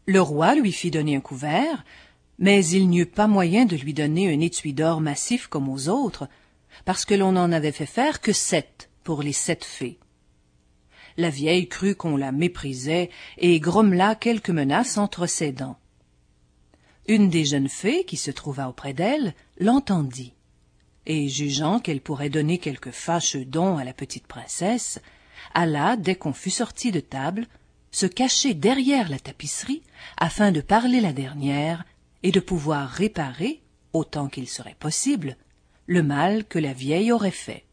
Le roi lui fit donner un couvert, mais il n'y eut pas moyen de lui donner un étui d'or massif comme aux autres, parce que l'on n'en avait fait faire que 7 pour les 7 fées. La vieille crut qu'on la méprisait et grommela quelques menaces entre ses dents. Une des jeunes fées, qui se trouva auprès d'elle, l'entendit, et jugeant qu'elle pourrait donner quelque fâcheux don à la petite princesse, alla, dès qu'on fut sorti de table, se cacher derrière la tapisserie afin de parler la dernière et de pouvoir réparer, autant qu'il serait possible, le mal que la vieille aurait fait.